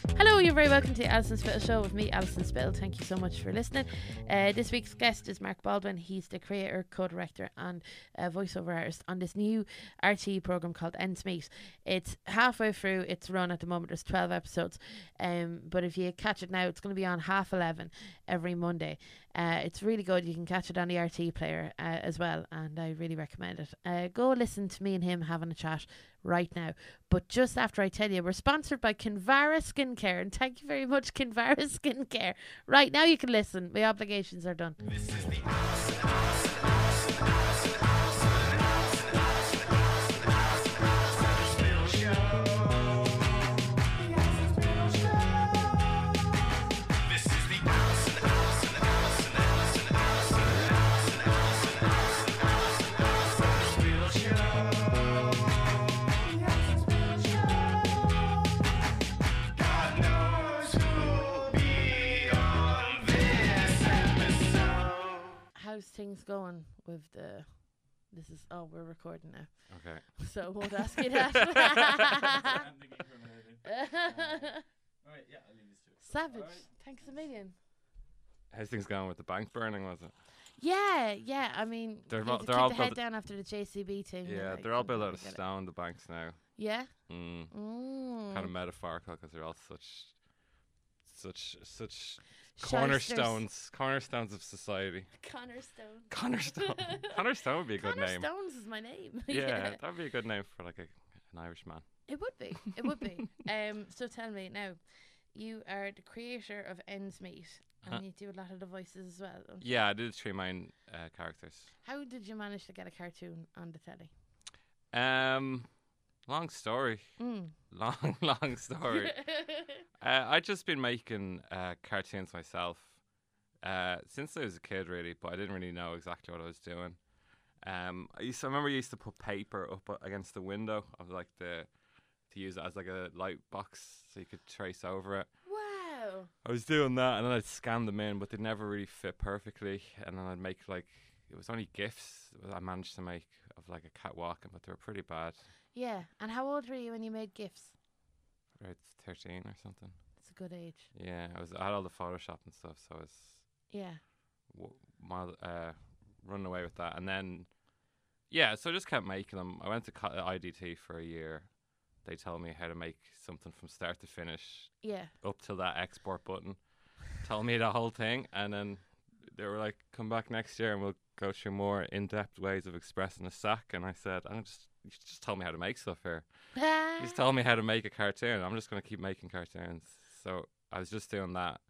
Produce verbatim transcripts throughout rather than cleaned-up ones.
Hello, you're very welcome to the Alison Spittle Show with me, Alison Spittle. Thank you so much for listening. Uh, this week's guest is Mark Baldwin. He's the creator, co-director and uh, voiceover artist on this new R T E programme called Ends Meet. It's halfway through its run at the moment. There's twelve episodes. Um, but if you catch it now, it's going to be on half eleven every Monday. Uh, it's really good. You can catch it on the R T E player uh, as well, and I really recommend it. Uh, go listen to me and him having a chat right now. But just after I tell you, we're sponsored by Kinvara Skincare, and thank you very much, Kinvara Skincare. Right now you can listen. My obligations are done. This is the Alison, Alison, Alison, Alison, Alison, Alison, Alison, Alison, Alison, Alison Spittle Show. The Alison Spittle Show. This is the Alison, Alison, Alison, Alison, Alison, Alison, Alison, Alison, Alison, Alison Spittle Show. How's things going with the this is oh we're recording now, okay, so I won't ask you that. Alright, yeah, I'll leave this to it. Savage. Alright. Thanks a million. How's things going with the bank burning, was it? Yeah, yeah. I mean, They're you all- had to they're keep all the head built- down after the J C B thing. Yeah, like, they're all built something out of like that. stone, the banks now. Yeah. Mm. Mm. Kind of metaphorical because they're all such, such, such Shysters. cornerstones, cornerstones of society. Connor Stone. Cornerstone. Cornerstone would be a good Connor name. Stones is my name. Yeah, that would be a good name for like a, an Irish man. It would be. It would be. Um. So tell me now, you are the creator of Ends Meet, and Uh-huh. you do a lot of the voices as well. Don't you? Yeah, I did three main uh, characters. How did you manage to get a cartoon on the telly? Um, long story. Mm. Long, long story. Uh, I'd just been making uh, cartoons myself uh, since I was a kid, really, but I didn't really know exactly what I was doing. Um, I used to, I remember I used to put paper up a- against the window of like the to use it as like a light box so you could trace over it. Wow. I was doing that, and then I'd scan them in, but they never really fit perfectly. And then I'd make like it was only GIFs that I managed to make of like a cat walking, but they were pretty bad. Yeah. And how old were you when you made GIFs? About thirteen or something. It's a good age. Yeah, I was I had all the Photoshop and stuff, so I was Yeah. w- mild, uh, running away with that. And then, yeah, so I just kept making them. I went to co- I D T for a year. They told me how to make something from start to finish, Yeah. up till that export button. Told me the whole thing, and then they were like, "Come back next year, and we'll go through more in-depth ways of expressing a sack." And I said, "I'm just you just told me how to make stuff here. You just told me how to make a cartoon. I'm just going to keep making cartoons." So I was just doing that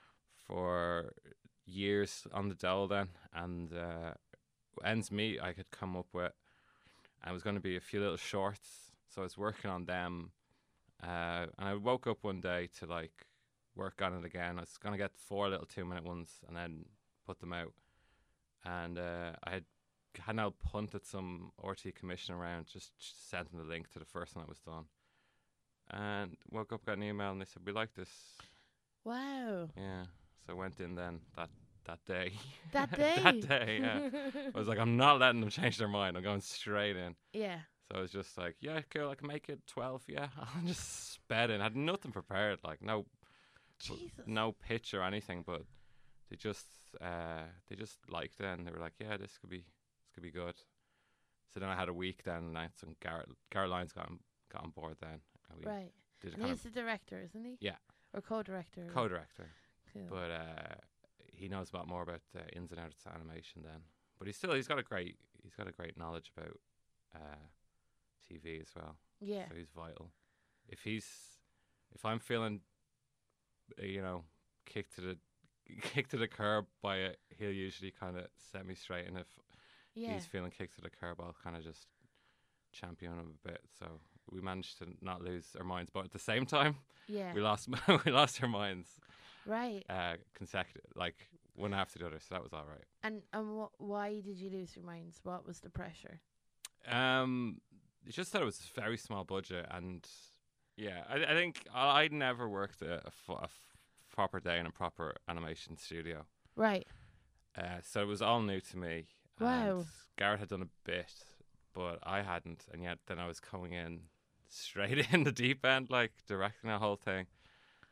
for years on the dole then, and uh, Ends Meet I could come up with, and it was going to be a few little shorts. So I was working on them, uh, and I woke up one day to like work on it again. I was going to get four little two-minute ones and then put them out, and uh, I had had now punted some R T commission around, just sent them the link to the first one that was done, and woke up, got an email, and they said, "We like this." Wow. Yeah, so I went in then that that day. That day. that day, yeah. I was like, I'm not letting them change their mind. I'm going straight in. Yeah. So I was just like, yeah, cool, I can make it twelve, yeah. I just sped in. I had nothing prepared, like no, Jesus. no pitch or anything, but they just, uh, they just liked it, and they were like, yeah, this could be, this could be good. So then I had a week then, and I had some Garrett, Garrett Lyons got on, got on board then. And we Right. did a And kind he's the director, isn't he? Yeah. Or co-director. of co-director. Cool. But uh, he knows a lot more about the ins and outs of animation then. But he's still he's got a great he's got a great knowledge about uh, T V as well. Yeah. So he's vital. If he's if I'm feeling uh, you know kicked to the kicked to the curb by it, he'll usually kind of set me straight. And if Yeah. he's feeling kicked to the curb, I'll kind of just champion him a bit. So we managed to not lose our minds, but at the same time, Yeah. we lost we lost our minds Right. uh, consecutive, like one after the other. So that was all right. And and wh- why did you lose your minds? What was the pressure? Um, it's just that it was a very small budget, and yeah, I, I think I, I'd never worked a, a, f- a f- proper day in a proper animation studio. Right. Uh, so it was all new to me. Wow. And Garrett had done a bit, but I hadn't, and yet then I was coming in straight in the deep end, like directing the whole thing.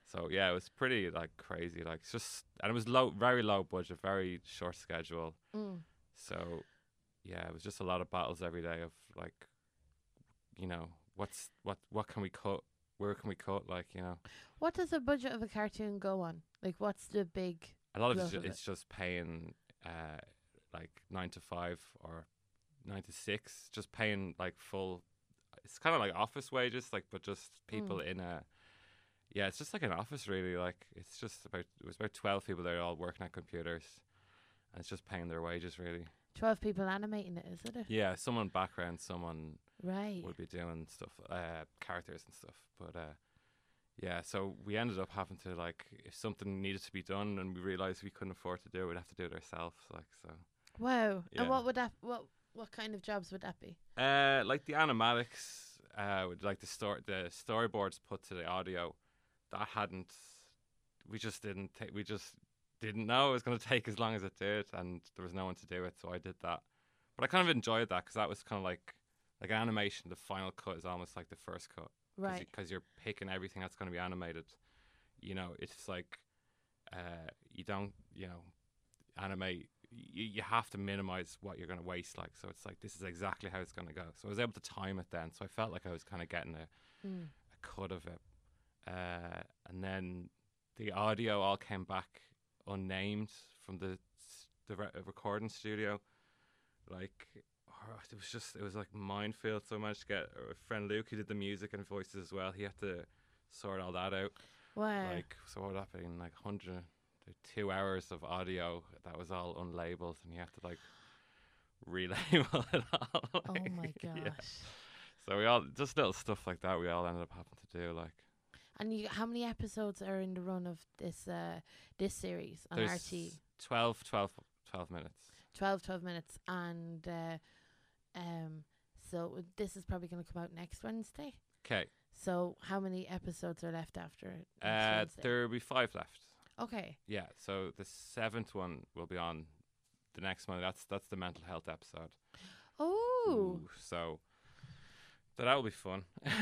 So yeah, it was pretty like crazy. Like it's just, and it was low, very low budget, very short schedule. Mm. So yeah, it was just a lot of battles every day of like, you know, what's what what can we cut? Where can we cut? Like, you know, What does the budget of a cartoon go on? Like, what's the big? a lot of it's, Lot ju- of it's just paying uh like nine to five or nine to six, just paying like full. It's kind of like office wages, like, but just people in a. Yeah, it's just like an office, really. Like, it's just about it was about twelve people there, all working at computers, and it's just paying their wages, really. Twelve people animating it, is it? Yeah, someone background, someone Right. would be doing stuff, uh, characters and stuff. But uh, yeah, so we ended up having to, like, if something needed to be done and we realized we couldn't afford to do it, we'd have to do it ourselves. Like, so. Wow. Yeah. And what would that? What what kind of jobs would that be? Uh, like the animatics, uh, with like the story, the storyboards put to the audio, that hadn't. We just didn't. Ta- we just didn't know it was going to take as long as it did, and there was no one to do it, so I did that. But I kind of enjoyed that because that was kind of like like animation. The final cut is almost like the first cut, Right. Because you're picking everything that's going to be animated. You know, it's like uh, you don't, you know, animate. You, you have to minimize what you're going to waste. Like, so it's like this is exactly how it's going to go. So I was able to time it then. So I felt like I was kind of getting a, Mm. a cut of it. Uh, and then the audio all came back unnamed from the s- the re- recording studio. Like, oh, it was just it was like minefield. So I managed to get a friend Luke who did the music and voices as well. He had to sort all that out. Wow. Like, so what would that be in like hundred, two hours of audio that was all unlabeled, and you have to like relabel it all. Oh like, my gosh. yeah. So we all just little stuff like that. We all ended up having to do like. And you, how many episodes are in the run of this uh this series on There's R T? twelve, twelve, twelve minutes. twelve, twelve minutes, and uh, um, so this is probably going to come out next Wednesday. Okay. So how many episodes are left after next Uh, Wednesday? there'll be five left. Okay. Yeah. So the seventh one will be on the next one. That's that's the mental health episode. Oh. Ooh, so. So that will be fun.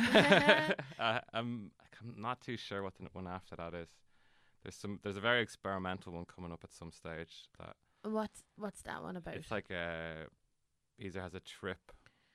uh, I'm I'm not too sure what the one after that is. There's some. There's a very experimental one coming up at some stage. That What's what's that one about? it's like a either has a trip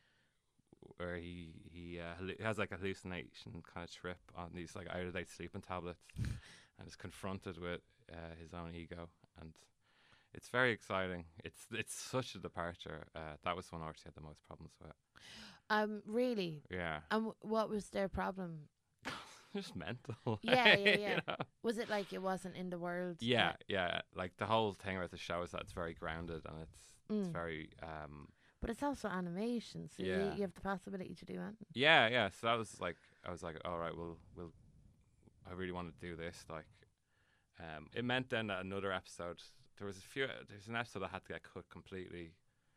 where he he uh, hallu- has like a hallucination kind of trip on these like out of date sleeping tablets, and is confronted with uh, his own ego, and it's very exciting. It's it's such a departure. Uh, that was one I actually had the most problems with. Um, really? Yeah. And w- what was their problem? Just mental. Yeah, yeah, you yeah. know? Was it like it wasn't in the world? Yeah, yeah. Like the whole thing about the show is that it's very grounded and it's it's Mm. very um But it's also animation, so you, Yeah. you have the possibility to do anything. yeah, yeah. So that was like I was like, all right, well, we'll I really want to do this. Like, um, it meant then that another episode there was a few. There's an episode that had to get cut completely.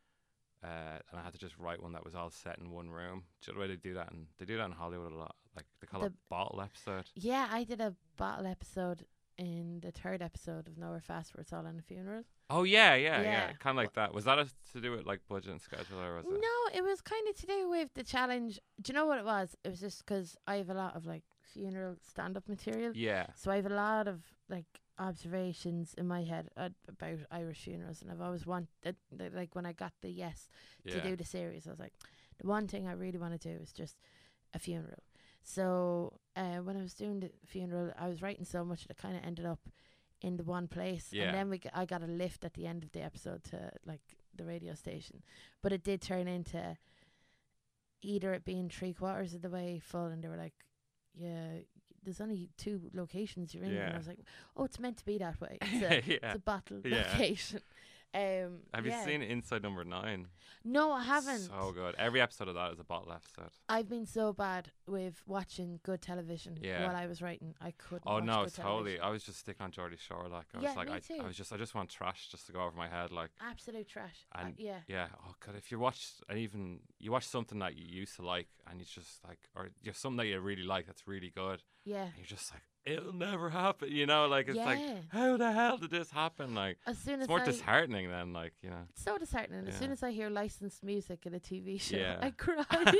Uh, and I had to just write one that was all set in one room. Do you know the way they do that? And they do that in Hollywood a lot. Like they call The- it bottle episode. Yeah, I did a bottle episode in the third episode of Nowhere Fast where it's all in a funeral. Oh yeah, yeah, yeah. Yeah. Kind of like that. Was that a, to do with like budget and schedule, or was it? No, it was kind of to do with the challenge. Do you know what it was? It was just because I have a lot of like funeral stand-up material. Yeah. So I have a lot of like observations in my head uh, about Irish funerals, and I've always wanted, like when I got the yes to Yeah. do the series, I was like, the one thing I really want to do is just a funeral. So uh, when I was doing the funeral, I was writing so much that it kind of ended up in the one place, Yeah. and then we g- I got a lift at the end of the episode to like the radio station, but it did turn into either it being three quarters of the way full, and they were like, yeah, there's only two locations you're in, and Yeah. I was like, oh, it's meant to be that way. It's a, yeah. it's a bottle Yeah. location. Um, Have yeah. you seen Inside Number Nine? No, I haven't. So good. Every episode of that is a bottle episode. I've been so bad with watching good television Yeah. while I was writing. I couldn't. Oh watch no, good totally. television. I was just sticking on Geordie Shore. Like I was Yeah, like, me I, too. I was just, I just want trash just to go over my head. Like, Absolute trash. Uh, And yeah. yeah. Oh god, if you watch and even you watch something that you used to like, and it's just like, or you're something that you really like that's really good, Yeah. and you're just like, it'll never happen. You know, like it's like, Yeah. how the hell did this happen? Like As soon it's as more I, disheartening than like you know. it's so disheartening. As Yeah. soon as I hear licensed music in a T V show, Yeah. I cry. Do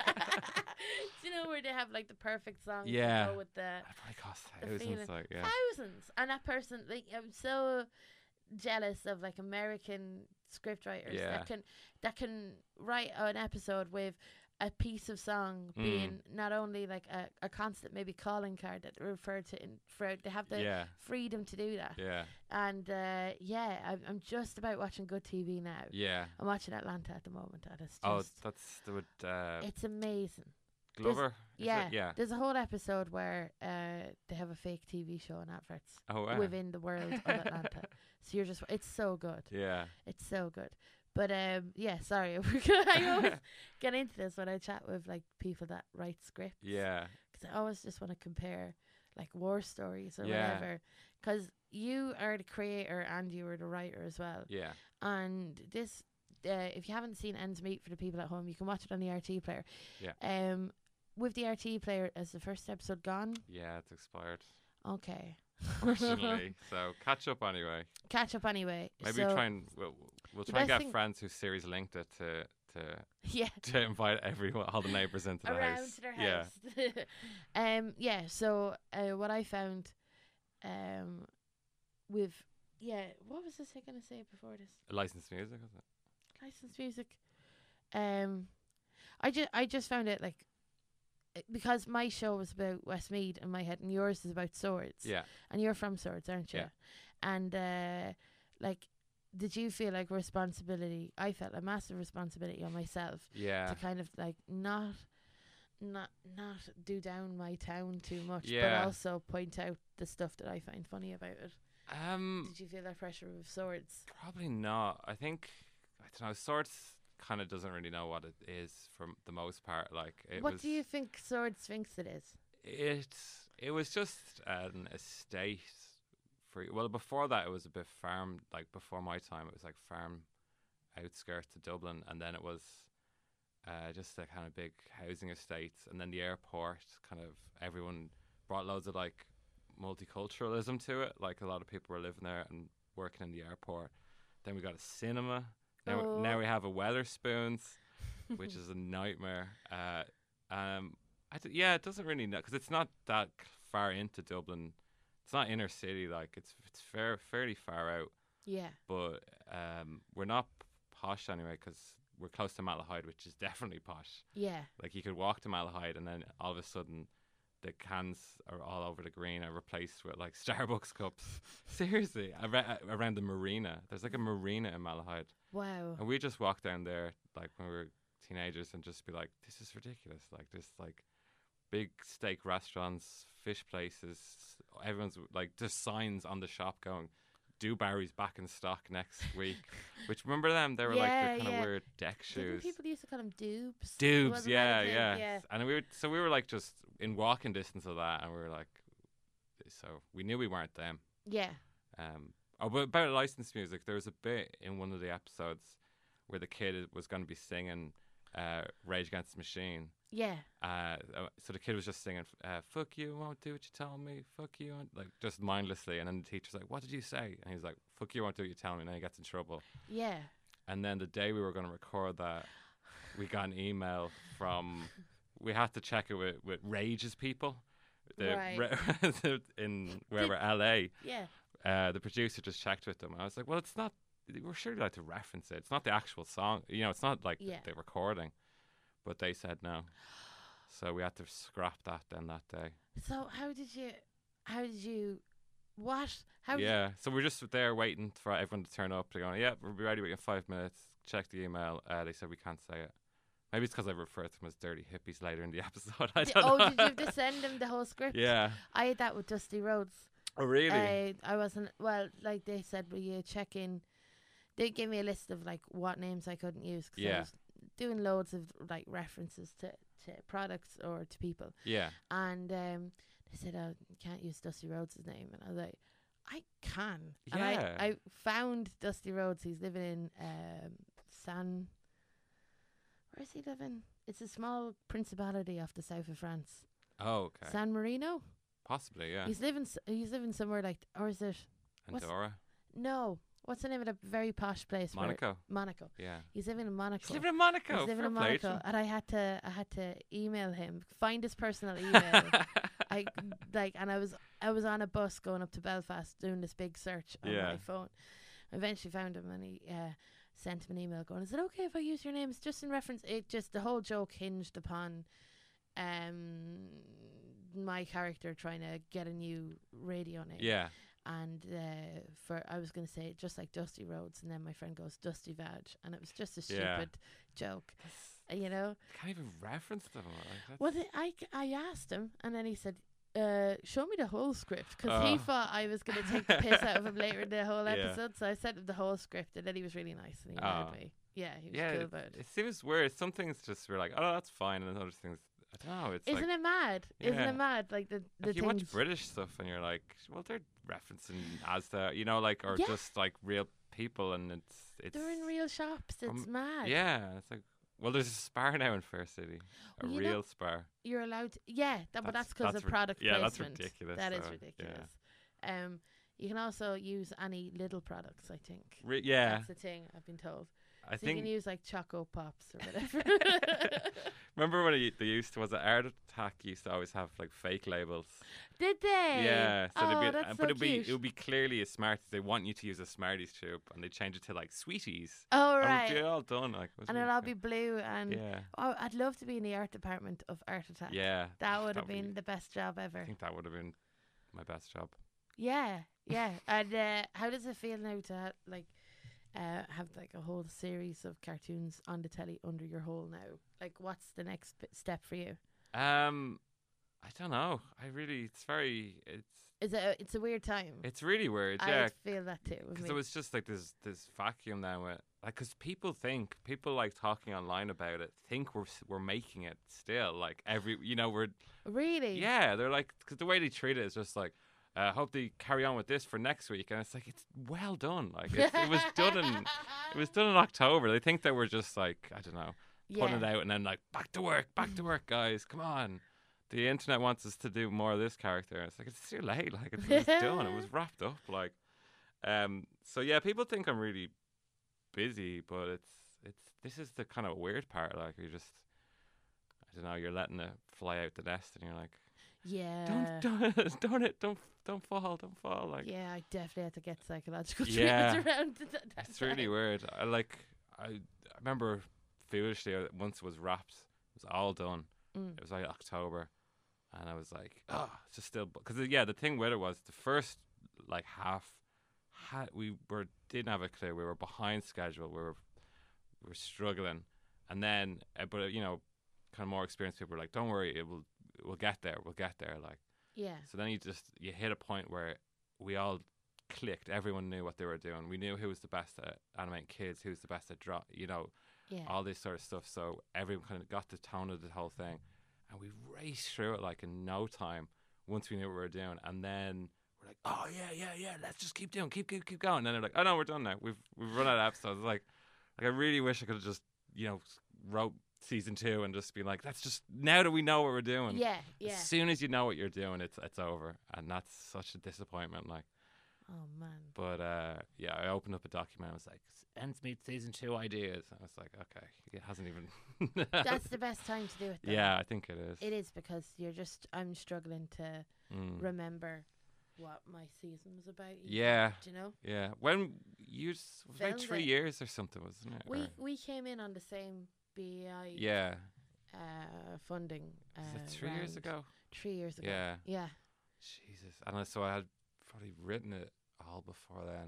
you know where they have like the perfect song Yeah. to go with the It probably costs the thousands. feeling. Like yeah, thousands? And that person, like, I'm so jealous of like American scriptwriters Yeah. that can that can write an episode with a piece of song Mm. being not only like a, a constant maybe calling card that they refer to in for they have the yeah, freedom to do that. yeah, And uh, yeah, I'm, I'm just about watching good T V now. yeah. I'm watching Atlanta at the moment, and it's just Oh, that's the would uh, it's amazing. Glover. Is Yeah, it? yeah. There's a whole episode where uh, they have a fake T V show and adverts Oh wow. within the world of Atlanta. So you're just, it's so good. Yeah, It's so good. But um, yeah, sorry, we're gonna, I always get into this when I chat with like people that write scripts. yeah, Because I always just want to compare like war stories or Yeah. whatever. Because you are the creator and you are the writer as well. yeah. And this, uh, if you haven't seen Ends Meet for the people at home, you can watch it on the R T player. Yeah. Um, with the R T player, is the first episode gone? Yeah, it's expired, Okay. unfortunately. So catch up anyway. Catch up anyway. Maybe so, try and we'll, we'll the try and best get thing- friends whose series linked it to to yeah. to invite everyone, all the neighbours into the Around house. to their Yeah, house. um, yeah. So uh, what I found, um, with yeah, what was this I gonna say before this? licensed music, is it? Licensed music. Um, I just I just found it like uh, because my show was about Westmead in my head, and yours is about Swords. Yeah, And you're from Swords, aren't you? Yeah. And uh, like, did you feel like responsibility? I felt a massive responsibility on myself yeah, to kind of like not, not, not do down my town too much, Yeah. but also point out the stuff that I find funny about it. um, Did you feel that pressure with Swords? probably not. I think I don't know. Swords kind of doesn't really know what it is for m- the most part. Like it what was. do you think Swords thinks it is? It it was just an estate. For well, before that it was a bit farm. Like before my time, it was like farm outskirts of Dublin, and then it was uh, just a kind of big housing estates, and then the airport. Kind of everyone brought loads of like multiculturalism to it. Like a lot of people were living there and working in the airport. Then we got a cinema. Now, Oh. now we have a Weatherspoons, which is a nightmare. Uh, um, I d- yeah, it doesn't really know because it's not that c- far into Dublin. It's not inner city, like it's it's fair fairly far out. Yeah. But um, we're not posh anyway because we're close to Malahide, which is definitely posh. Yeah. Like you could walk to Malahide and then all of a sudden the cans are all over the green are replaced with like Starbucks cups. Seriously, ar- around the marina. There's like a marina in Malahide. Wow. And we just walk down there like when we were teenagers and just be like, this is ridiculous. Like this like big steak restaurants, fish places. Everyone's like just signs on the shop going, Do Barry's back in stock next week. Which remember them? They were like Yeah, the kind of yeah. weird deck Didn't shoes. people used to call them dubes? Dubes, Wasn't that yeah, a thing? yeah, Yeah. And we were so we were like just in walking distance of that, and we were like, so we knew we weren't them. Yeah. Um, oh, but about licensed music, there was a bit in one of the episodes where the kid is- was going to be singing uh, Rage Against the Machine. Yeah. Uh, uh, so the kid was just singing, uh, "Fuck you, I won't do what you tell me. Fuck you," I won't-" like just mindlessly. And then the teacher's like, "What did you say?" And he's like, "Fuck you, I won't do what you tell me." And then he gets in trouble. Yeah. And then the day we were going to record that, we got an email from. We had to check it with, with Rage's people, the Right. ra- in wherever L A. Yeah. Uh, the producer just checked with them. And I was like, "Well, it's not. We're surely allowed to reference it. It's not the actual song. You know, it's not like Yeah. the recording." But they said no, so we had to scrap that then that day. So how did you? How did you? What? How? Did, Yeah, so we're just there waiting for everyone to turn up. They're going, "Yeah, we'll be ready within five minutes." Check the email. Uh, they said we can't say it. Maybe it's because I referred to them as dirty hippies later in the episode. I Di- don't oh, know. did you have to send them the whole script? Yeah. I had that with Dusty Rhodes. Oh, really? I I wasn't well. Like they said, will you check in? They gave me a list of like what names I couldn't use. 'Cause I Yeah. was doing loads of like references to, to products or to people, Yeah. and um, they said, "Oh, you can't use Dusty Rhodes' name," and I was like, "I can." Yeah. And I I found Dusty Rhodes. He's living in um, San. Where is he living? It's a small principality off the south of France. Oh, okay. San Marino. Possibly, yeah. He's living. s- He's living somewhere like, or is it? what's- Andorra, No. What's the name of the very posh place? where- Monaco. Monaco. Yeah. He's living in Monaco. He's living in Monaco. He's living Fair in play to Monaco, him. and I had to. I had to email him, find his personal email. I like, and I was I was on a bus going up to Belfast doing this big search on Yeah. my phone. I eventually found him, and he uh, sent him an email going, "Is it okay if I use your name?" It's just in reference. It just the whole joke hinged upon um my character trying to get a new radio name. Yeah. And uh, for I was going to say just like Dusty Rhodes, and then my friend goes Dusty Vag, and it was just a stupid Yeah. joke, uh, you know. Can't even reference them. Like, that's Well, the, I c- I asked him, and then he said, uh, "Show me the whole script," because he Oh. thought I was going to take the piss out of him later in the whole Yeah. episode. So I sent him the whole script, and then he was really nice and he allowed Oh. me. Yeah, he was yeah, cool it, about it. it seems weird. Some things just we're like, oh, that's fine, and other things, I don't know. It's Isn't like, it mad? Isn't Yeah. it mad? Like the the like you things. watch British stuff, and you're like, well, they're referencing Asda, you know, like, or Yeah. just like real people, and it's it's They're in real shops. It's um, mad. yeah. It's like, well, there's a Spar now in Fair City, a Well, you know- real Spar. You're allowed to, yeah, that, but That's- that's because that's of rid- product yeah, that's placement. ridiculous, That is so, yeah. ridiculous. Um, you can also use any little products, I think. Re- yeah, That's the thing, I've been told. I So you think. can use like Choco Pops or whatever. Remember when it, they used to was it Art Attack used to always have like fake labels. Did they? Yeah, so oh, there'd be, that's uh, so but it'd be cute. it would be clearly a Smarties. They want you to use a Smarties tube, and they change it to like Sweeties. oh, And right. they're all done. Like, it was And really it'll all cool. be blue. And Yeah, oh, I'd love to be in the art department of Art Attack. yeah. That Oh, would have would been be- the best job I ever. think that would have been my best job. Yeah, yeah. And uh, how does it feel now to ha- like uh, have like a whole series of cartoons on the telly under your hole now? Like, what's the next b- step for you? Um, I don't know. I really, it's very, it's Is it? A, it's a weird time. it's really weird. I Yeah, feel that too. with because me. it was just like this this vacuum now with like because people think people like talking online about it think we're s- we're making it still like every you know we're Really. yeah they're like because the way they treat it is just like I uh, hope they carry on with this for next week, and it's like it's well done. Like it's, it was done in it was done in October. They think that we're just like I don't know putting Yeah. it out and then like back to work, back to work, guys. Come on. The internet wants us to do more of this character. It's like it's too late. Like it's, it's done. It was wrapped up. Like, um. So yeah, people think I'm really busy, but it's it's this is the kind of weird part. Like you just, I don't know. You're letting it fly out the nest, and you're like, Yeah. don't don't don't it don't don't fall, don't fall. Like Yeah, I definitely had to get psychological Yeah. treatment around th- that. it's really time. weird. I like I, I remember foolishly uh, once it was wrapped, it was all done. Mm. It was like October, and I was like, oh, it's just still because yeah, the thing with it was the first like half had we were didn't have a clue. We were behind schedule. We were we were struggling, and then uh, but uh, you know, kind of more experienced people were like, don't worry, it will we'll get there. We'll get there. Like Yeah. so then you just you hit a point where we all clicked. Everyone knew what they were doing. We knew who was the best at animating kids, who was the best at draw. You know. Yeah. All this sort of stuff. So everyone kind of got the tone of the whole thing, and we raced through it like in no time. Once we knew what we were doing, and then we're like, "Oh yeah, yeah, yeah, let's just keep doing, keep, keep, keep going." And then they're like, "Oh no, we're done now. We've we've run out of episodes." Like, like I really wish I could have just you know wrote season two and just be like, "Let's just now that we know what we're doing." Yeah. Yeah. As soon as you know what you're doing, it's it's over, and that's such a disappointment. Like. Oh man. But uh, yeah, I opened up a document. I was like, "Ends meet season two ideas." I was like, "Okay, it hasn't even." That's the best time to do it. Though. yeah, I think it is. It is because you're just. I'm struggling to Mm. remember what my season was about. even, Yeah, Do you know? yeah. When you s- it was like Filmed three it. years or something, wasn't it? We Or- we came in on the same B I yeah, uh, funding. Uh, was it three years round. ago? Three years ago. Yeah. Yeah. Jesus, and I, so I had probably written it all before then.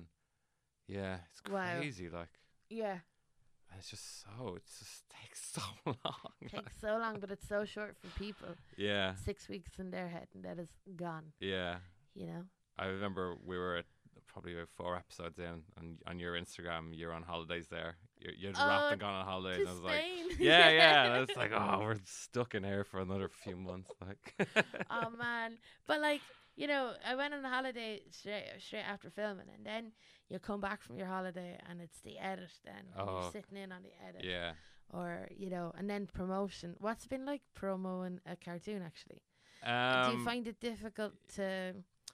Yeah, it's Wow. crazy. Like, Yeah. and it's just so it just takes so long. Takes so long, but it's so short for people. yeah, Six weeks in their head, and that is gone. yeah. You know. I remember we were at probably about four episodes in, and on your Instagram, you're on holidays there. You're, you'd Oh, wrapped and gone on holidays. To And I was like, Spain. yeah, yeah. And I was like, oh, we're stuck in here for another few months. Like, Oh man, but like you know, I went on a holiday straight straight after filming, and then you come back from your holiday, and it's the edit. Then and Oh. you're sitting in on the edit, yeah. or you know, and then promotion. What's it been like promoing a cartoon actually? Um, Do you find it difficult to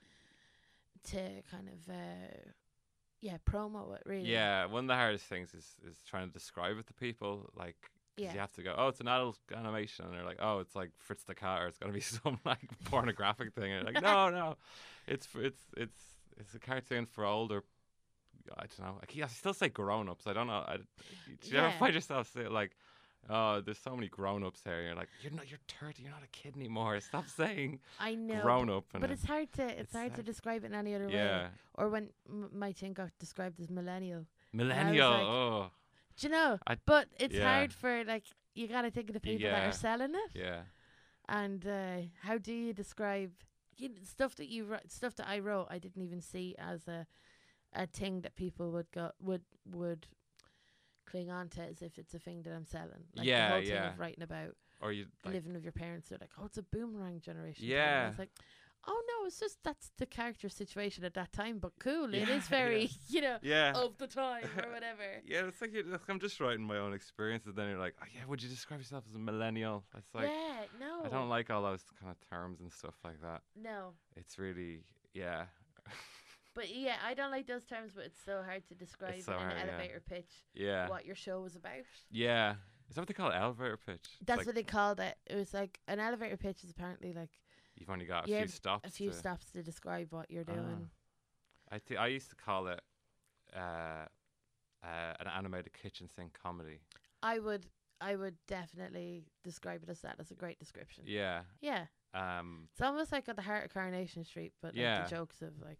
to kind of uh, yeah promo it really? Yeah, one of the hardest things is is trying to describe it to people. Like, 'cause Yeah. you have to go, oh, it's an adult animation, and they're like, oh, it's like Fritz the Cat, or it's gonna be some like pornographic thing. And you're like, no, no, it's f- it's it's it's a cartoon for older. I don't know. Like, I still say grown ups. I don't know. I, do you ever Yeah. find yourself say like, oh, there's so many grown ups here. You're like, you're not. You're thirty. You're not a kid anymore. Stop saying I know. grown but, up. And but it- it's hard to it's, it's hard to hard. describe it in any other way. yeah, Or when m- my thing got described as millennial. millennial. like, oh, Do you know? I- but it's yeah. hard for like you got to think of the people that Yeah. are selling it. yeah. And uh, how do you describe you know, stuff that you wrote, stuff that I wrote? I didn't even see as a a thing that people would go would would cling on to as if it's a thing that I'm selling. Like Yeah, the whole thing yeah. of writing about Or you like, living with your parents. They're like, oh, it's a boomerang generation. thing." Yeah. And I was like, oh no, it's just that's the character situation at that time. But cool, it Yeah, is very yeah. you know yeah. of the time or whatever. Yeah, it's like, you're, like I'm just writing my own experiences. Then you're like, oh, yeah, would you describe yourself as a millennial? It's like, yeah, no, I don't like all those kind of terms and stuff like that. no. It's really, yeah, But yeah, I don't like those terms, but it's so hard to describe so in hard, an yeah. elevator pitch yeah, what your show was about. yeah. Is that what they call it? Elevator pitch? It's That's like what they called it. It was like an elevator pitch is apparently like you've only got a you few have stops. a few to, stops to describe what you're doing. I th- I used to call it uh, uh, an animated kitchen sink comedy. I would, I would definitely describe it as that. As a great description. Yeah. Yeah, Um. it's almost like at the heart of Coronation Street, but like Yeah. the jokes of like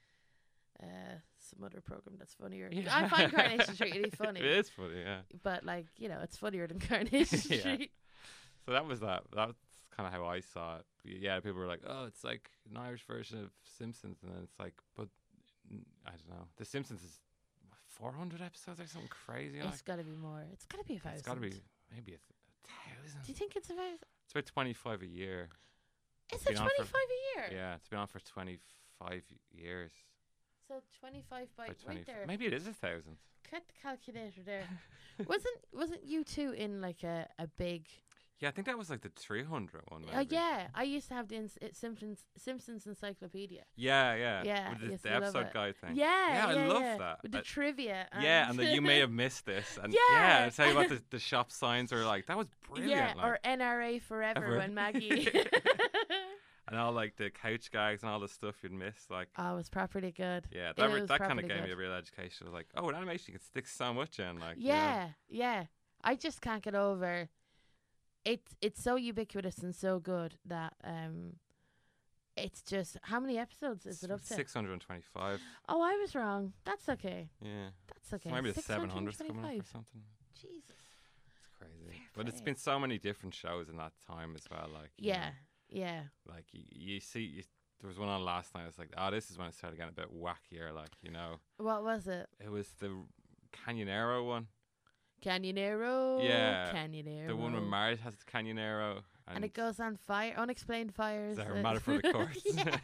uh, some other program that's funnier. Yeah. I find Coronation Street really funny, It is funny, yeah. but like you know, it's funnier than Coronation Yeah. Street. So that was that. That's kind of how I saw it. Y- Yeah, people were like, "Oh, it's like an Irish version of Simpsons," and then it's like, but mm, I don't know. The Simpsons is four hundred episodes or something crazy. Like, It's got to be more. It's got to be a thousand. it's got to be maybe a, th- a thousand. Do you think it's a thousand? It's about twenty-five a year. Is been it on for- twenty-five a year? Yeah, it's been on for twenty-five years. So twenty-five by By right twenty. there. Maybe it is a thousand. Cut the calculator there. wasn't wasn't you two in like a a big? Yeah, I think that was like the three hundred one. Oh maybe. yeah, I used to have the ins- it Simpsons Simpsons Encyclopedia. Yeah, yeah. Yeah, With the, used the to love episode it. guide thing. Yeah, Yeah, I yeah, love yeah. that. With the I- trivia. Yeah, and then you may have missed this. And yeah, Yeah. and tell you what the, the shop signs are like. That was brilliant. yeah, like. or N R A forever Ever. when Maggie. And all like the couch gags and all the stuff you'd miss. Like, Oh, it was properly good. yeah, It that, re- was that kind of properly gave me a good. real education. It was like, oh, in animation you can stick so much in. Like, you know. Yeah, yeah. I just can't get over. It's it's so ubiquitous and so good that um, it's just how many episodes is it up to? six hundred twenty-five. Oh, I was wrong. That's okay. Yeah. That's okay. So maybe the seven hundred's coming up or six hundred twenty-five. something. Jesus. It's crazy. Fair But it's play. been so many different shows in that time as well. Like, you Yeah, know, yeah. like you, you see, you, there was one on last night. I was like, oh, this is when it started getting a bit wackier. Like, you know, What was it? it was the Canyonero one. Canyonero. Yeah, Canyonero. The one with Marge has the Canyonero. And it goes on fire. Unexplained fires. They're uh, a matter for the courts. Yeah.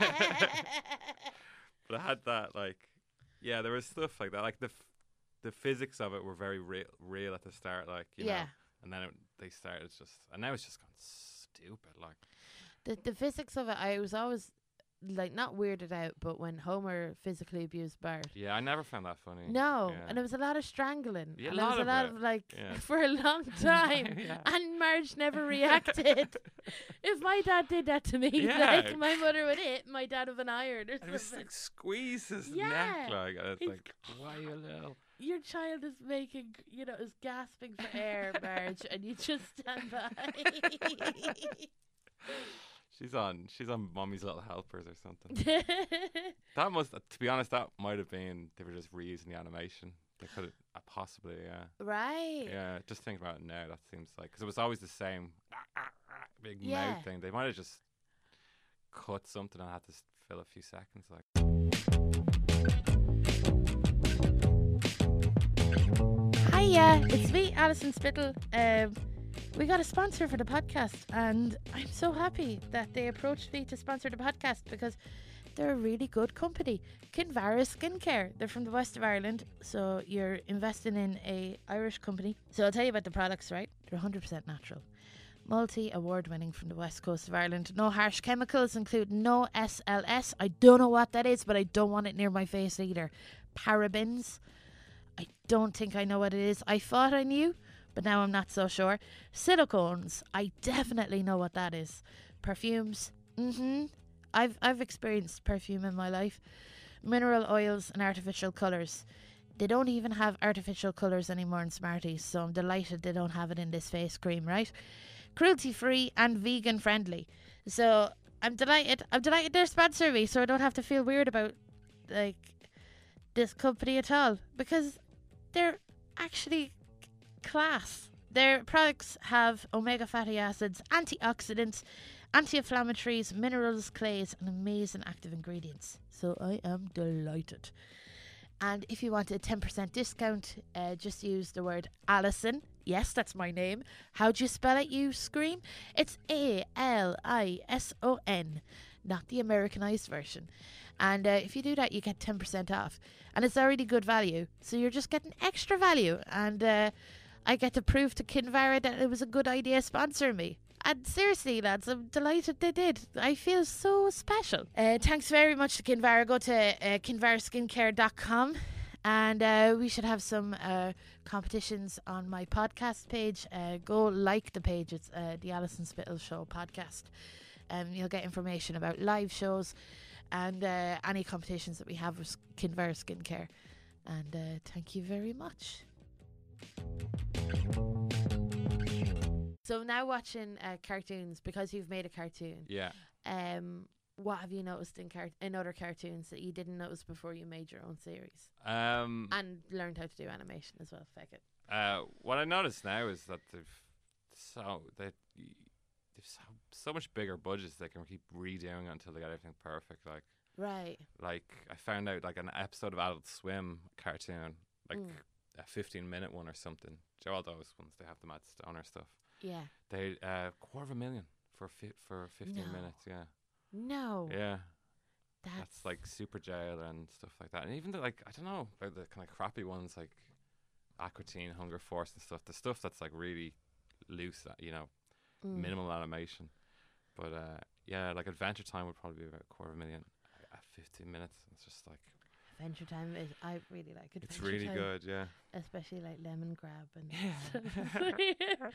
But I had that, like, yeah, there was stuff like that. Like, the f- the physics of it were very real, real at the start. Like, you Yeah. know, and then it, they started just, and now it's just gone stupid. Like, The the physics of it, I was always like not weirded out, but when Homer physically abused Bart. yeah, I never found that funny. No, Yeah. and it was a lot of strangling. Yeah, a and there lot was a of lot it. of like Yeah. for a long time. Yeah. And Marge never reacted. If my dad did that to me, Yeah. like my mother would hit my dad with an iron or And it was something. like squeeze his Yeah. neck, like, and it's He's like, why you little? Your child is making, you know, is gasping for air, Marge, and you just stand by. She's on, she's on Mommy's Little Helpers or something. That must, to be honest, that might have been they were just reusing the animation. They could have uh, possibly, yeah, Right. yeah. Just thinking about it now, that seems like because it was always the same ah, ah, ah, big Yeah. mouth thing. They might have just cut something and had to s- fill a few seconds, like. Hiya, it's me, Alison Spittle. Um, we got a sponsor for the podcast, and I'm so happy that they approached me to sponsor the podcast because they're a really good company. Kinvara Skincare. They're from the west of Ireland, so you're investing in a Irish company. So I'll tell you about the products, right? They're one hundred percent natural. Multi-award winning from the west coast of Ireland. No harsh chemicals, including no S L S. I don't know what that is, but I don't want it near my face either. Parabens. I don't think I know what it is. I thought I knew, but now I'm not so sure. Silicones. I definitely know what that is. Perfumes. Mm-hmm. I've, I've experienced perfume in my life. Mineral oils and artificial colours. They don't even have artificial colours anymore in Smarties, so I'm delighted they don't have it in this face cream, right? Cruelty-free and vegan-friendly. So I'm delighted. I'm delighted they're sponsoring me, so I don't have to feel weird about, like, this company at all, because they're actually class. Their products have omega fatty acids, antioxidants, anti-inflammatories, minerals, clays, and amazing active ingredients. So I am delighted. And if you want a ten percent discount, uh, just use the word Alison. Yes, that's my name. How do you spell it, you scream? It's A L I S O N, not the Americanized version. And uh, if you do that, you get ten percent off. And it's already good value, so you're just getting extra value. And uh, I get to prove to Kinvara that it was a good idea sponsoring me. And seriously, lads, I'm delighted they did. I feel so special. Uh, thanks very much to Kinvara. Go to uh, kinvara skincare dot com, and uh, we should have some uh, competitions on my podcast page. Uh, go like the page. It's uh, the Alison Spittle Show podcast. Um, you'll get information about live shows and uh, any competitions that we have with Kinvara Skincare. And uh, thank you very much. So now watching uh, cartoons, because you've made a cartoon. Yeah. Um, what have you noticed in car- in other cartoons that you didn't notice before you made your own series? Um, and learned how to do animation as well. Feck it. Uh, what I noticed now is that they've so they they've so, so much bigger budgets. They can keep redoing it until they get everything perfect. Like right. Like I found out like an episode of Adult Swim cartoon, like Mm. a fifteen minute one or something. All those ones they have the Matt Stoner stuff. Yeah. They uh quarter of a million for fi- for fifteen No. minutes. Yeah. No. Yeah. That's, That's like Super Jail and stuff like that. And even the like I don't know about the kind of crappy ones like Aqua Teen, Hunger Force and stuff. The stuff that's like really loose, uh, you know, mm. minimal animation. But uh yeah, like Adventure Time would probably be about a quarter of a million at fifteen minutes. It's just like Adventure Time is I really like Adventure it's really Time, good, yeah. especially like Lemon Grab and Yeah.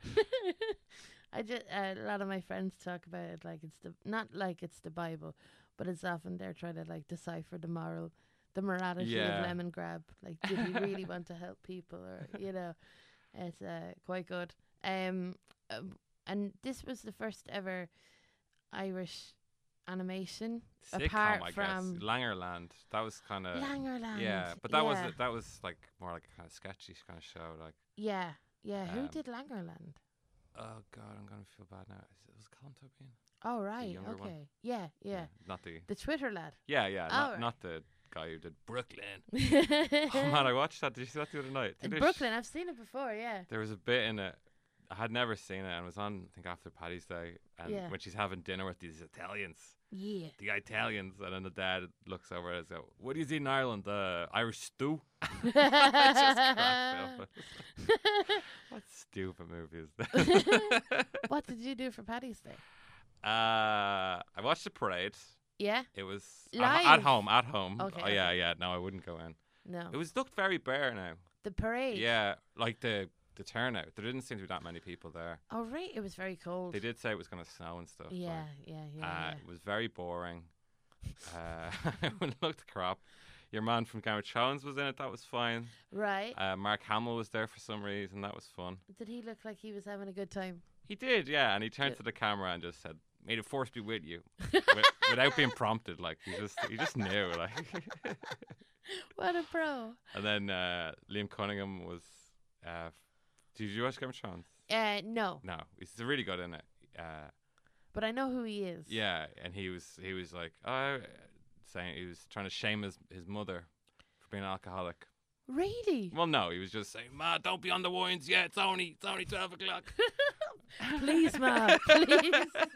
I just uh, a lot of my friends talk about it like it's the not like it's the Bible, but it's often they're trying to like decipher the moral, the morality Yeah. of Lemon Grab. Like, did he really want to help people, or you know, it's uh, quite good. Um, um, and this was the first ever Irish animation Sitcom, apart I from guess. Langerland. That was kind of Langerland. yeah, but that was yeah. a, that was like more like a kind of sketchy kind of show. Like yeah, yeah. Who Um, did Langerland? oh god, I'm gonna feel bad now. Is it was Colin Tobin? Oh right, younger okay, one. yeah, yeah. not the The Twitter lad. yeah, yeah, Oh, not right. not the guy who did Brooklyn. Oh man, I watched that. Did you see that the other night? In Did it- Brooklyn, I've seen it before. Yeah. There was a bit in it. I had never seen it, and it was on I think after Paddy's Day, and Yeah. when she's having dinner with these Italians. Yeah. The Italians, and then the dad looks over and says, "What do you eat in Ireland? Uh, Irish stew." I just cracked up. What stupid movie is that? What did you do for Paddy's Day? uh, I watched the parade. Yeah. It was Live? at, at home. At home. Okay, Oh yeah, okay. yeah. No, I wouldn't go in. No. It was looked very bare now. The parade. Yeah, like the the turnout. There didn't seem to be that many people there. Oh right, it was very cold. They did say it was going to snow and stuff. Yeah, like, yeah, yeah. Uh, yeah. It was very boring. Uh, it looked crap. Your man from Game of Thrones was in it. That was fine. Right. Uh, Mark Hamill was there for some reason. That was fun. Did he look like he was having a good time? He did, yeah. And he turned Good. to the camera and just said, "May the force be with you," Wi- without being prompted. Like he just, he just knew. Like, What a pro. and then uh, Liam Cunningham was. Uh, did you watch Game of Thrones? Uh, no, No, he's really good in it. Uh, but I know who he is. yeah, and he was, he was like, oh, saying he was trying to shame his his mother for being an alcoholic. Really? Well, no, he was just saying, "Ma, don't be on the wines yet. It's only, it's only twelve o'clock. Please, ma. Please.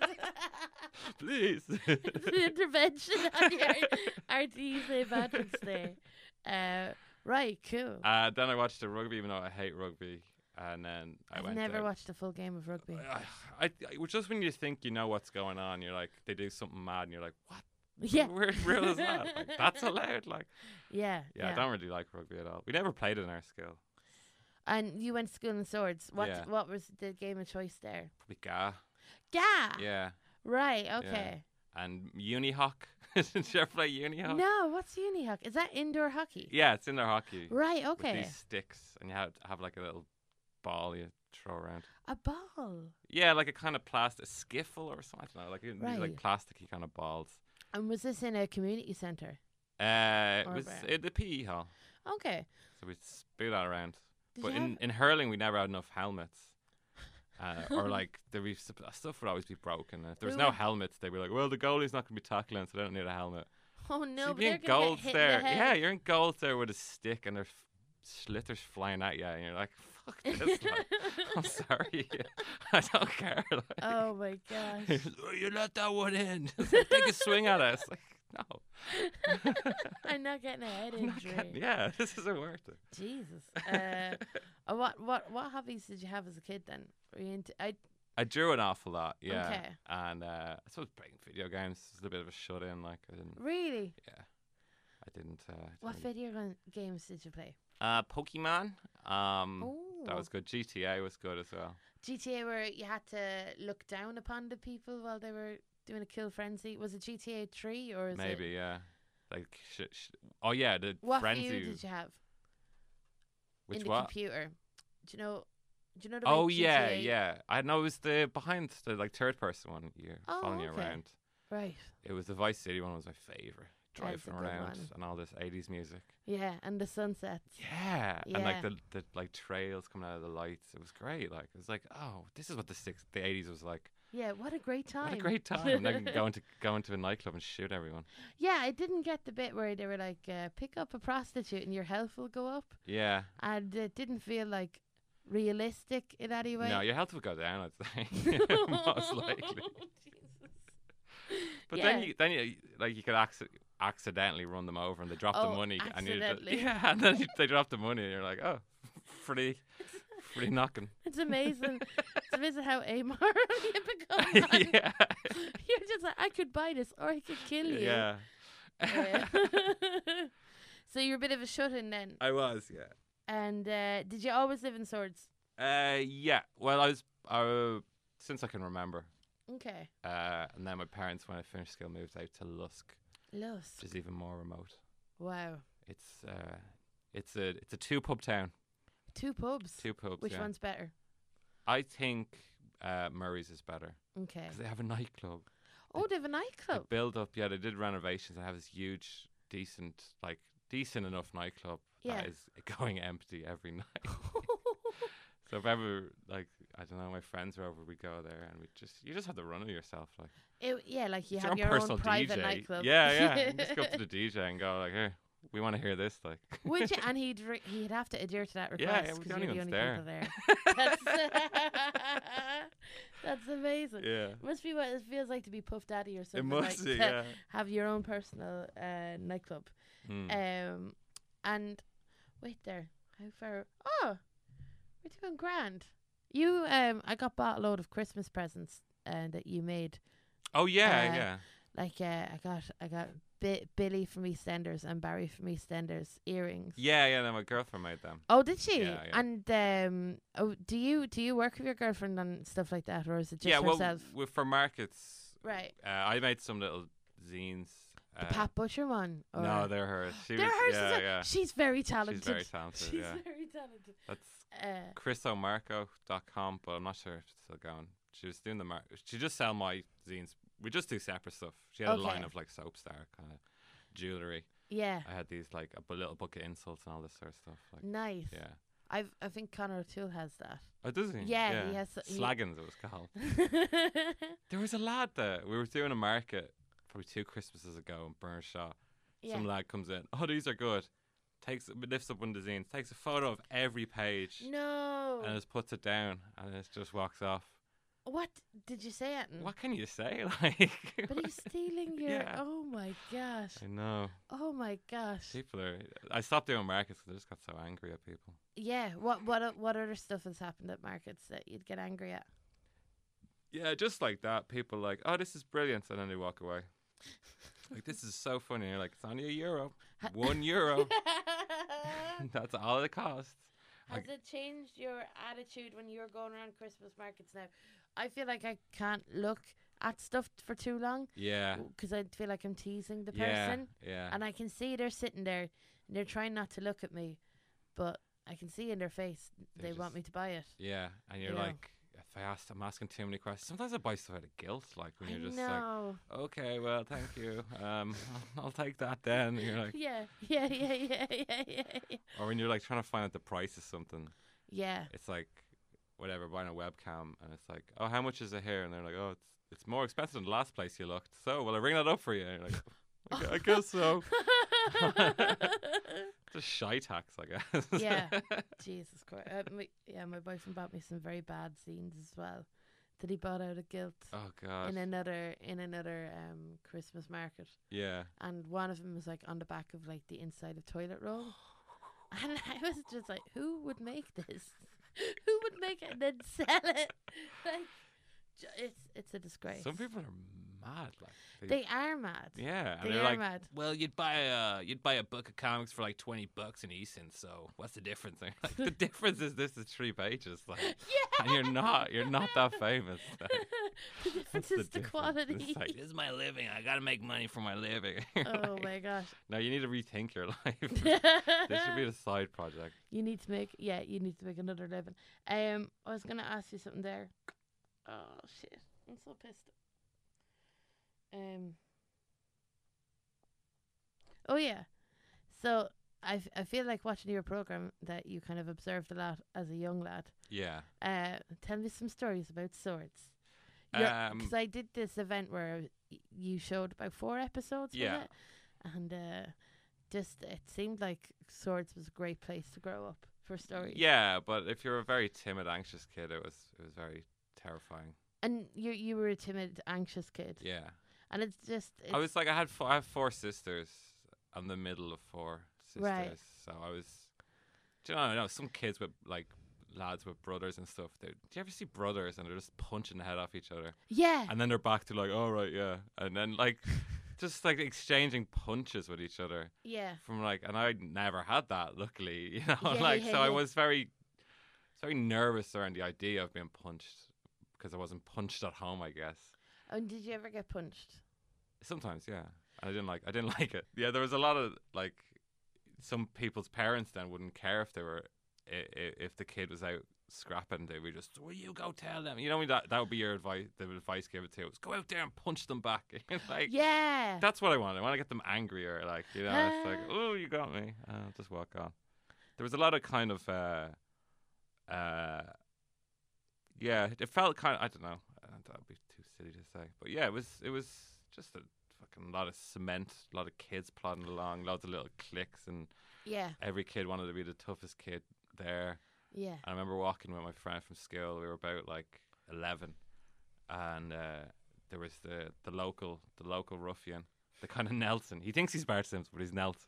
Please." Intervention on your R T E Saint Patrick's Day. Uh, right, cool. Uh, then I watched the rugby, even though I hate rugby. and then I I've went never out. watched a full game of rugby. I, I, I, just when you think you know what's going on, you're like, they do something mad, and you're like, what? Yeah. Where real is that? Like, that's allowed? Like, Yeah, yeah, yeah. I don't really like rugby at all. We never played it in our school. And you went to school in Swords. What Yeah. what was the game of choice there? Probably Ga. Ga. Yeah. Right. Okay. And Unihawk. Did you ever play Unihawk? No. What's Unihawk? Is that indoor hockey? Yeah, it's indoor hockey. Right. With Okay. these sticks, and you have have like a little ball you throw around. A ball. Yeah, like a kind of plastic skiffle or something. I don't know, like these Right. like plasticky kind of balls. And was this in a community centre? Uh, it Or was where? in the P E hall, Okay. so we'd spew that around. Did but you in, have- in hurling, we never had enough helmets. Uh, or like there was stuff would always be broken. And if there was Who no would- helmets, they'd be like, "Well, the goalie's not going to be tackling, so they don't need a helmet." Oh no! so but you'd be they're in gonna get goals hit in there. the head. Yeah, you're in goals there with a stick, and there's f- slithers flying at you, and you're like, "Fuck this!" Like, I'm sorry, I don't care. Like, Oh my gosh! oh, you let that one in. Just like, take a swing at us. Like, no. I'm not getting a head I'm not injury. getting- yeah, this isn't worth it. Jesus. Uh, uh, what what what hobbies did you have as a kid then? Were you into? I I drew an awful lot, yeah. Okay. And uh, I suppose playing video games is a bit of a shut in. Like I didn't, really. yeah, I didn't. Uh, What didn't- video gun- games did you play? Uh, Pokemon. Um, Oh, that was good. G T A was good as well. G T A, where you had to look down upon the people while they were doing a kill frenzy. Was it G T A three or is Maybe, it? yeah. Like, sh- sh- oh yeah, the What frenzy. view did you have Which in the what? computer? Do you know? Do you know the Oh way yeah, G T A yeah. I know it was the behind the like third person one. You're Oh, following you okay. around. Right. It was the Vice City one. Was my favorite. Yeah, it's a Driving good around one. and all this eighties music. Yeah, and the sunsets. Yeah. and like Yeah. the the like trails coming out of the lights. It was great. Like it was like, oh, this is what the six the eighties was like. Yeah, what a great time. What a great time! And then go into go into a nightclub and shoot everyone. Yeah, I didn't get the bit where they were like, uh, pick up a prostitute and your health will go up. Yeah. And it didn't feel like realistic in any way. No, your health would go down. I'd say most likely. Jesus. But Yeah. then you then you like you could acci- accidentally run them over and they drop Oh, the money and you accidentally. yeah and then you, they drop the money and you're like, oh, free free knocking. It's amazing. It's amazing how amoral you become. man. Yeah. You're just like, I could buy this or I could kill you. Yeah. Yeah. So you're a bit of a shut-in then. I was, yeah. And uh, did you always live in Swords? Uh, yeah. Well, I was uh, since I can remember. Okay. Uh, and then my parents, when I finished school, moved out to Lusk, Lusk. which is even more remote. Wow. It's uh, it's a it's a two pub town. Two pubs. Two pubs. Which yeah. one's better? I think uh, Murray's is better Okay. because they have a nightclub. Oh, they have a They nightclub. build up. Yeah, they did renovations. They have this huge, decent, like decent enough nightclub Yeah. that is going empty every night. So if ever like I don't know, my friends are over, we go there and we just you just have the run of yourself, like It, yeah, like you it's have your your own own personal private D J. nightclub. Yeah, yeah. You just go up to the D J and go like, here, we want to hear this, like. Would you? And he'd re- he'd have to adhere to that Yeah, request yeah, we're because the only you're the only ones there. people there. That's, that's amazing. Yeah. Must be what it feels like to be Puff Daddy or It something. must like be, to yeah. have your own personal uh, nightclub. Mm. Um, and wait there, how far? Oh, we're doing grand. You um, I got bought a load of Christmas presents uh, that you made. Oh yeah, uh, yeah. Like uh, I got I got Bi- Billy from EastEnders and Barry from EastEnders earrings. Yeah, yeah. Then my girlfriend made them. Oh, did she? Yeah, yeah. And um, oh, do you do you work with your girlfriend on stuff like that, or is it just yeah, well, herself? w- for markets, Right. uh, I made some little zines. The uh, Pat Butcher one. Or No, they're hers. She they're was, hers. yeah, as well. yeah. She's very talented. She's very talented. She's yeah, very talented. that's Uh, chris o marco dot com, but I'm not sure if it's still going. She was doing the mar- she just sell my zines. We just do separate stuff. She had a line Okay. of like soap star kind of jewelry. yeah. I had these like a b- little book of insults and all this sort of stuff. Like, Nice. yeah. I've I think Connor O'Toole has that. Oh, does he? Yeah, he has s- he- Slaggins, it was called. There was a lad there. We were doing a market probably two Christmases ago in Burnshaw. yeah. Some lad comes in. Oh, these are good. Takes lifts up one of the zines, takes a photo of every page, No. and just puts it down, and it just walks off. What did you say it? What can you say? Like, But he's stealing your. Yeah. Oh my gosh. I know. Oh my gosh. People are. I stopped doing markets because I just got so angry at people. Yeah. What what o- what other stuff has happened at markets that you'd get angry at? Yeah, just like that. People like, oh, this is brilliant, and then they walk away. Like, this is so funny. You're like, it's only a euro, one euro. That's all it costs. Has Like- it changed your attitude when you're going around Christmas markets now? I feel like I can't look at stuff for too long Yeah, because I feel like I'm teasing the yeah, person, yeah. and I can see they're sitting there and they're trying not to look at me, but I can see in their face They're they want just- me to buy it. Yeah, and you're Yeah. like, if I ask, I'm asking too many questions. Sometimes I buy stuff out of guilt, like when I you're just know. like, okay, well, thank you. Um, I'll take that then. And you're like, Yeah, yeah, yeah, yeah, yeah, yeah, yeah. or when you're like trying to find out the price of something, Yeah. it's like, whatever, buying a webcam, and it's like, oh, how much is it here? And they're like, oh, it's it's more expensive than the last place you looked. So, will I ring that up for you? And you're like, I, gu- I guess so. Just shy tax, I guess. Yeah. Jesus Christ. Uh, my, yeah, my boyfriend bought me some very bad scenes as well that he bought out of guilt Oh god. in another in another um Christmas market, Yeah. and one of them was like on the back of like the inside of toilet roll, and I was just like, who would make this? Who would make it and then sell it? Like, j- it's it's a disgrace. Some people are mad, like They are mad. yeah, and They they're are like, mad. well, you'd buy a you'd buy a book of comics for like twenty bucks in Easton. So what's the difference? And you're like, the difference is this is three pages, like, Yeah. and you're not you're not that famous. Like, The difference what's the is the difference? quality. It's like, this is my living. I gotta make money for my living. You're Oh like, my gosh. no, you need to rethink your life. This should be a side project. You need to make yeah, you need to make another living. Um, I was gonna ask you something there. Oh shit, I'm so pissed. Um. Oh yeah, so I f- I feel like watching your program that you kind of observed a lot as a young lad. Yeah. Uh, tell me some stories about swords. Um, Because I did this event where y- you showed about four episodes. was Yeah. it? And uh, just it seemed like swords was a great place to grow up for stories. Yeah, but if you're a very timid, anxious kid, it was it was very terrifying. And you you were a timid, anxious kid. Yeah. And it's just it's, I was like, I had four, I have four sisters. I'm the middle of four sisters, Right. so I was. Do you know? I know some kids with like lads with brothers and stuff. they- Do you ever see brothers and they're just punching the head off each other, yeah. and then they're back to like, all right, yeah, and then like, just like exchanging punches with each other Yeah. from like, and I never had that. Luckily, you know, Yeah, like yeah, so I yeah. was very, very nervous around the idea of being punched because I wasn't punched at home, I guess. And did you ever get punched? Sometimes, yeah. And I didn't like. I didn't like it. Yeah, there was a lot of like, some people's parents then wouldn't care if they were, i- i- if the kid was out scrapping. They would just, well, you go tell them. You know, that that would be your advice. The advice given to you was go out there and punch them back. Like, Yeah. that's what I want. I want to get them angrier. Like, you know, it's like, oh, you got me. Uh, just walk on. There was a lot of kind of, uh, uh, yeah, it felt kind of. I don't know. Uh, that would be too silly to say, but yeah, it was. It was just a fucking lot of cement, a lot of kids plodding along, loads of little cliques, and yeah. every kid wanted to be the toughest kid there. Yeah. And I remember walking with my friend from school. We were about like eleven, and uh, there was the the local the local ruffian, the kind of Nelson. He thinks he's Bart Simpson, but he's Nelson.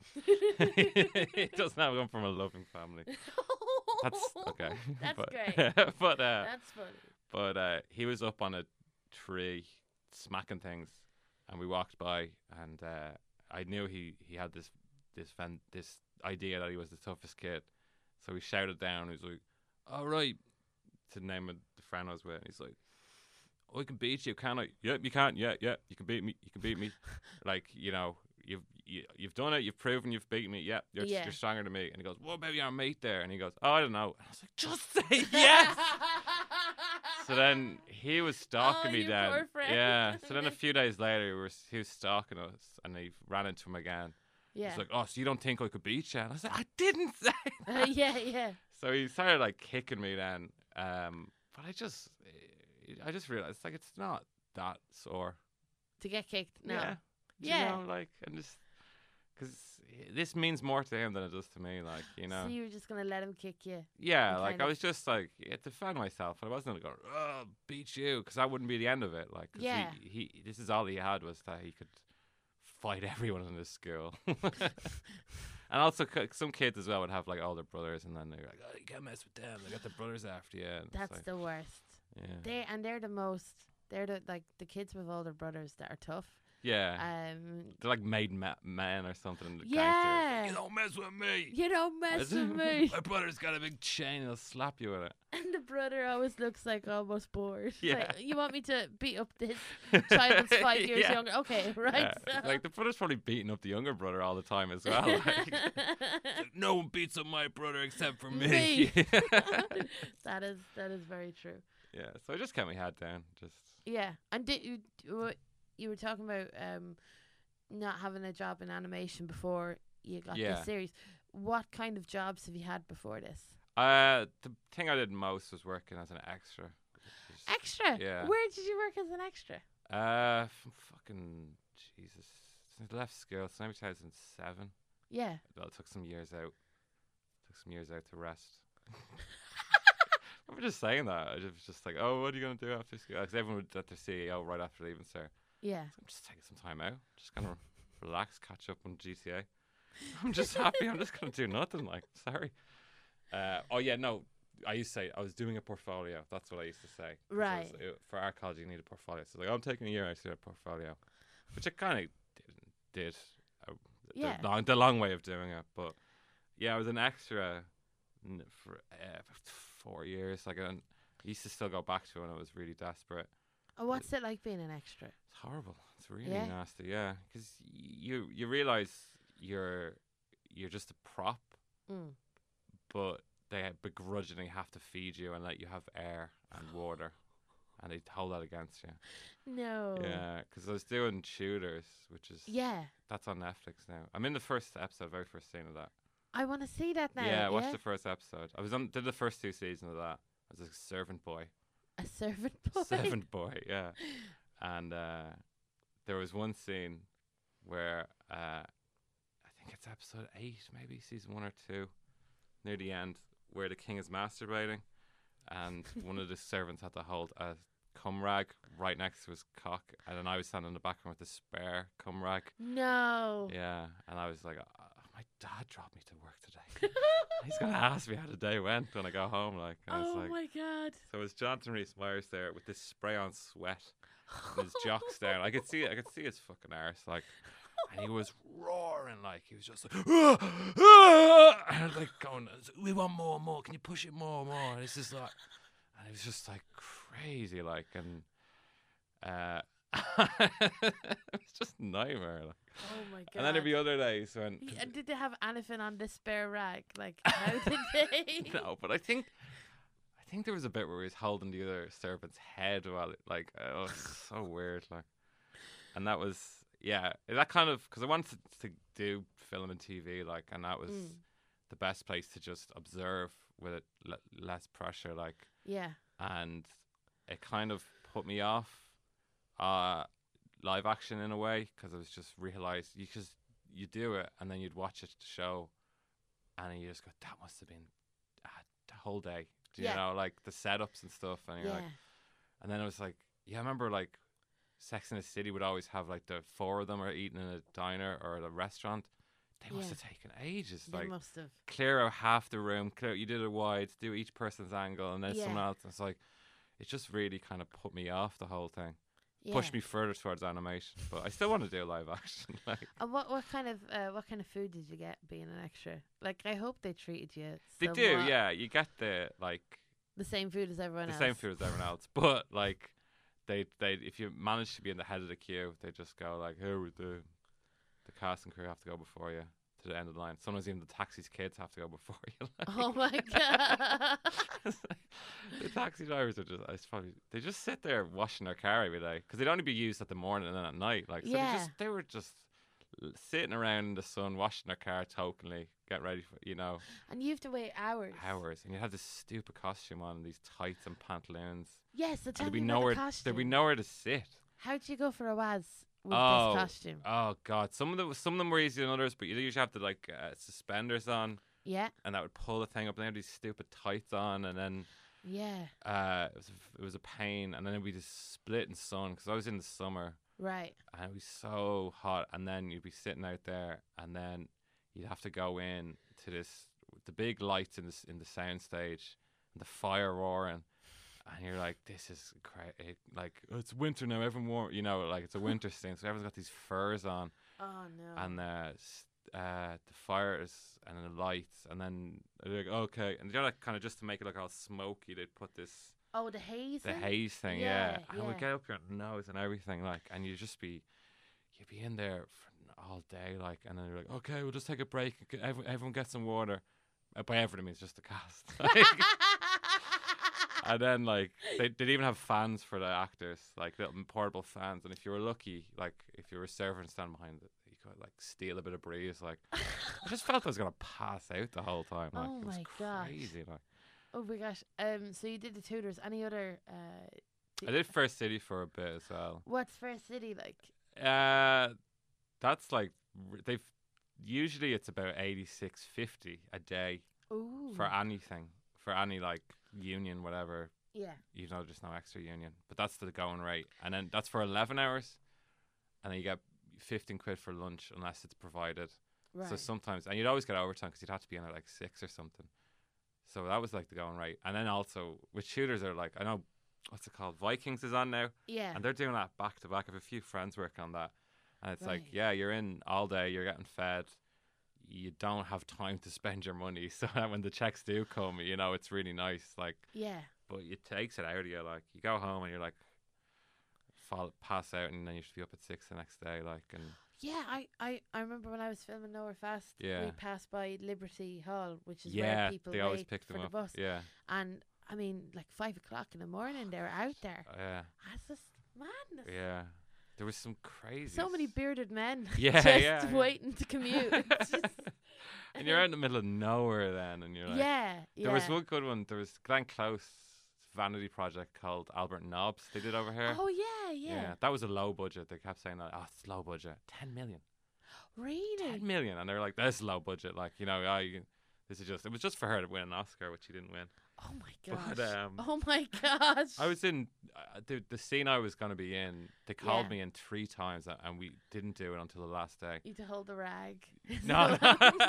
He doesn't have come from a loving family. That's okay. That's but, great. but uh, That's funny. but uh, he was up on a tree smacking things, and we walked by, and uh, I knew he, he had this this fan, this idea that he was the toughest kid. So he shouted down. He was like, "All right," to the name of the friend I was with. And he's like, "I can beat you, can I?" "Yep, you can. Yeah, yeah, you can beat me. You can beat me." Like, you know, you've you, you've done it. You've proven you've beaten me. Yeah, you're Yeah. you're stronger than me. And he goes, "What about your mate there?" And he goes, "Oh, I don't know." And I was like, "Just say yes." So then he was stalking Oh, me you then. poor friend. Yeah. So then a few days later, we were, he was stalking us, and he ran into him again. Yeah. He's like, "Oh, so you don't think I could beat you?" And I was like, "I didn't say Uh, that." yeah, yeah. So he started like kicking me then, um, but I just, I just realized like it's not that sore. To get kicked. No. Yeah. Do Yeah. You know, like, and just because this means more to him than it does to me. Like, you know. So you were just gonna let him kick you? Yeah, and like kind I of- was just like yeah, to defend myself, and I wasn't gonna go, oh, beat you, because that wouldn't be the end of it. Like, 'cause Yeah. he, he, this is all he had was that he could fight everyone in his school. And also, c- some kids as well would have like older brothers, and then they're like, oh, you can't mess with them. They got their brothers after you. And it's That's like, the worst. yeah, They and they're the most. They're the like the kids with older brothers that are tough. yeah. Um, They're like made ma- men or something. the Yeah. gangsters. You don't mess with me. you don't mess with me. My brother's got a big chain. He'll slap you with it. And the brother always looks like almost bored. Yeah. Like, you want me to beat up this child that's five years Yeah. younger? Okay, right. Yeah. so- Like the brother's probably beating up the younger brother all the time as well. Like, no one beats up my brother except for me. Me. that is that is very true. Yeah, so I just kept my head down. Just Yeah, and did you you- you were talking about um not having a job in animation before you got Yeah. this series. What kind of jobs have you had before this? uh, the thing I did most was working as an extra. which is- Extra. Yeah. Where did you work as an extra? Uh, from fucking Jesus. Since I left school, so maybe two thousand seven. Yeah. Well, it took some years out. Took some years out to rest. I remember just saying that. I was just like, oh, what are you going to do after school? Because everyone would let their C E O right after leaving, so Yeah. I'm just taking some time out. Just going to relax, catch up on G T A. I'm just happy. I'm just going to do nothing. Like, sorry. Uh, oh, yeah, no. I used to say I was doing a portfolio. That's what I used to say. 'Cause I was- Right. uh, for our college, you need a portfolio. So, like, I'm taking a year out to do a portfolio, which I kind of did. did uh, Yeah. The long, the long way of doing it. But, yeah, I was an extra n- for uh, four years. Like, I used to still go back to it when I was really desperate. Oh, what's it like being an extra? It's horrible. It's really Yeah? nasty. Yeah, because you you realize you're you're just a prop, Mm. but they begrudgingly have to feed you and let you have air and water, and they hold that against you. No. Yeah, because I was doing Shooters, which is Yeah. that's on Netflix now. I'm in the first episode, very first scene of that. I want to see that now. Yeah, watch the first episode. I was on did the first two seasons of that as a servant boy. A servant boy. Servant boy, yeah. And uh, there was one scene where uh, I think it's episode eight, maybe season one or two, near the end, where the king is masturbating, and one of the servants had to hold a cum rag right next to his cock, and then I was standing in the background with a spare cum rag. No. Yeah, and I was like, oh, my dad dropped me to work today. He's gonna ask me how the day went when I go home. Like, and I was Oh like, my god. so it was Jonathan Rhys Myers there with this spray on sweat and his jocks down. I could see it. I could see his fucking arse, like, and he was roaring, like he was just like, ah, ah, and I was like going, we want more, more. Can you push it more, more? And it's just like, and it was just like crazy, like, and uh, it's just a nightmare. Like. Oh my god. And then there'd be other days when Y- and did they have anything on the spare rag? Like, how did they? no, but I think I think there was a bit where he was holding the other servant's head while it, like oh, it was so weird, like, and that was yeah, that kind of because I wanted to, to do film and T V, like, and that was Mm. the best place to just observe with it l- less pressure, like, Yeah. and it kind of put me off uh live action in a way because I was just realized you just you do it and then you'd watch it show and you just go that must have been uh, the whole day. Do you Yeah. know, like the setups and stuff, and you're Yeah. like, and then I was like, yeah, I remember like Sex and the City would always have like the four of them are eating in a diner or at a restaurant. They must Yeah. have taken ages, They like must have. clear out half the room, clear you did it wide, do each person's angle, and then Yeah. someone else. It's like it just really kind of put me off the whole thing, Yeah. pushed me further towards animation. But I still want to do live action. Like And what what kind of uh, what kind of food did you get being an extra? Like, I hope they treated you. they do, somewhat yeah. You get the like The same food as everyone the else. same food as everyone else, but like they they if you manage to be in the head of the queue, they just go like, here we do. The cast and crew have to go before you to the end of the line. Sometimes even the taxi's kids have to go before you. Like. Oh my god. It's like, the taxi drivers are just it's probably they just sit there washing their car every day because they'd only be used at the morning and then at night. Like so Yeah. they just they were just l- sitting around in the sun washing their car tokenly, get ready for you know And you have to wait hours. hours, and you have this stupid costume on, and these tights and pantaloons. Yes, so And tell there'd me be about nowhere the costume. there'd be nowhere to sit. How'd you go for a was with Oh, this costume? oh God! Some of them, some of them were easier than others, but you usually have to like uh, suspenders on, Yeah, and that would pull the thing up. And they had these stupid tights on, and then yeah, uh, it was it was a pain. And then we just split in sun because I was in the summer, right. and it was so hot. And then you'd be sitting out there, and then you'd have to go in to this the big lights in this in the sound stage, and the fire roaring. And you're like, this is crazy. Like, oh, it's winter now. Everyone warm, you know, like it's a winter scene. So everyone's got these furs on, Oh no. and uh, s- uh, the fires and the lights, and then they're like, okay, and you know, like kind of just to make it look all smoky, they'd put this oh, the haze. the in? haze thing, Yeah, yeah, and it would yeah. get up your nose and everything, like, and you just be, you'd be in there for all day, like, and then you're like, okay, we'll just take a break. Everyone, everyone get some water. Uh, by everyone, I mean just the cast. And then, like, they, they'd even have fans for the actors, like little portable fans. And if you were lucky, like, if you were a server and stand behind it, you could, like, steal a bit of breeze. Like, I just felt I was going to pass out the whole time. Like, Oh it was my gosh. crazy. Like, Oh my gosh. Um. So you did the Tudors. Any other? Uh. I did First City for a bit as well. What's First City like? Uh, that's like, r- they've, usually it's about eighty-six fifty a day Ooh. for anything, for any, like, union, whatever. Yeah. You know, just no extra union, but that's the going rate, and then that's for eleven hours, and then you get fifteen quid for lunch unless it's provided. Right. So sometimes, and you'd always get overtime because you'd have to be in at like six or something. So that was like the going rate, and then also with shooters are like, I know, what's it called, Vikings is on now, yeah. and they're doing that back to back. I have a few friends working on that, and it's like, Right. yeah, you're in all day, you're getting fed. You don't have time to spend your money, so that when the checks do come, you know, it's really nice. Like, Yeah. but it takes it out of you. Like, you go home and you're like, fall, pass out, and then you should be up at six the next day. Like, and Yeah, I, I, I remember when I was filming Nowhere Fast, Yeah. we passed by Liberty Hall, which is yeah, where people they always wait pick for them the up. bus. Yeah, And I mean, like five o'clock in the morning, they're out there. yeah, That's just madness. yeah. There was some crazy. So many bearded men Yeah, just yeah, yeah. waiting to commute. It's just- And you're out in the middle of nowhere then, and you're like, yeah, yeah. There was one good one. There was Glenn Close vanity project called Albert Nobbs. They did over here. Oh yeah, yeah. that was a low budget. They kept saying that. Oh, it's low budget. Ten million. Really? Ten million, and they were like, "This is low budget." Like, you know, I. This is just. It was just for her to win an Oscar, which she didn't win. Oh my gosh. But, um, oh my gosh. I was in uh, the the scene I was going to be in. They called Yeah. me in three times, a- and we didn't do it until the last day. You to hold the rag. No.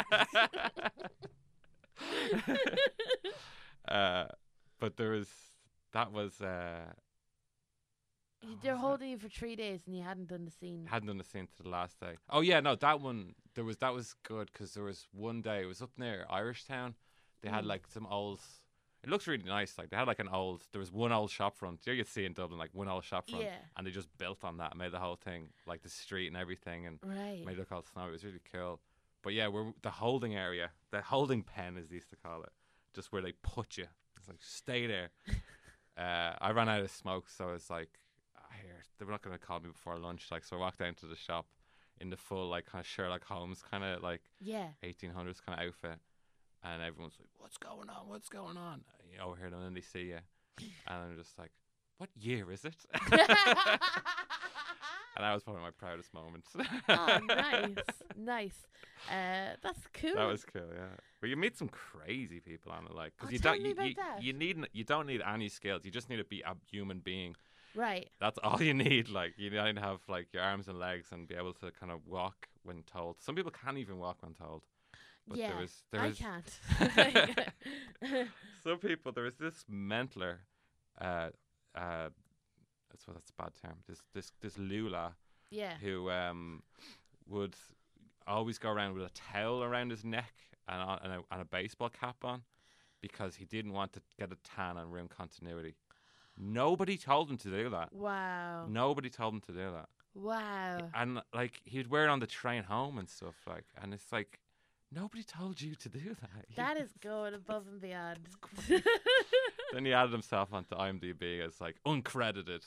uh, but there was that was uh, You- They're holding you for three days and you hadn't done the scene. hadn't done the scene to the last day. Oh yeah, no, that one there was that was good because there was one day it was up near Irish Town. They had Mm. like some old. It looks really nice. Like they had like an old. There was one old shop front. You could see in Dublin like one old shop front, Yeah. and they just built on that, and made the whole thing like the street and everything, and Right. made it look all snowy. It was really cool. But yeah, we're the holding area, the holding pen as they used to call it, just where they put you. It's like stay there. uh, I ran out of smoke, so I was like, I hear they were not going to call me before lunch. Like, so I walked down to the shop in the full like kind of Sherlock Holmes kind of like Yeah. eighteen hundreds kind of outfit, and everyone's like, "What's going on? What's going on?" And you overhear them, and then they see you, and I'm just like, "What year is it?" And that was probably my proudest moment. Oh, nice, nice. Uh, that's cool. That was cool, yeah. But you meet some crazy people on it, like Oh, because you tell don't me you, about you, that. you need n- you don't need any skills. You just need to be a human being. right. That's all you need. Like you need to have like your arms and legs and be able to kind of walk when told. Some people can't even walk when told. But yeah. there was there I was can't. some people. There was this mentler. Uh, uh, that's what that's a bad term. This this this Lula yeah. who um would always go around with a towel around his neck and a, and, a, and a baseball cap on because he didn't want to get a tan and ruin continuity. Nobody told him to do that. Wow. Nobody told him to do that. Wow. And like he'd wear it on the train home and stuff like, and it's like nobody told you to do that. That is going above and beyond. Then he added himself onto IMDb as like uncredited.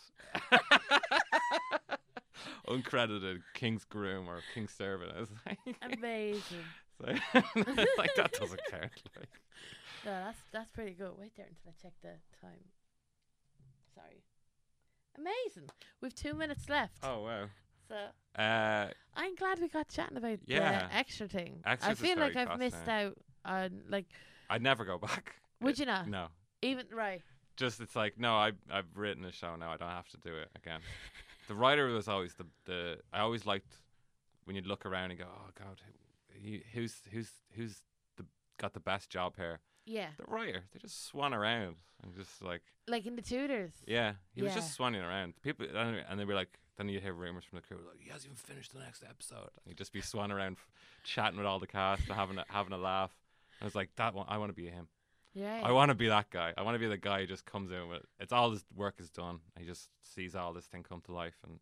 Uncredited King's Groom or King's Servant. I was like, Amazing. so, like that doesn't count. Like. No, that's that's pretty good. Wait there until I check the time. Sorry. Amazing. We've two minutes left. Oh wow! So Uh, I'm glad we got chatting about Yeah. the extra thing. Extras I is feel like very I've missed out on like. I'd never go back. Would you not? No. Even right. Just it's like no, I I've written a show now. I don't have to do it again. The writer was always the the. I always liked when you'd look around and go, oh God, who, who's who's who's the got the best job here? Yeah. The writer. They just swan around and just like Like in the Tudors. yeah, he was Yeah. just swanning around. People and and they'd be like, then you'd hear rumors from the crew like he hasn't even finished the next episode. And he'd just be swanning around, f- chatting with all the cast and having a, having a laugh. And it's like that one. I want to be him. Yeah. I want to be that guy. I want to be the guy who just comes in with it's all his work is done. He just sees all this thing come to life and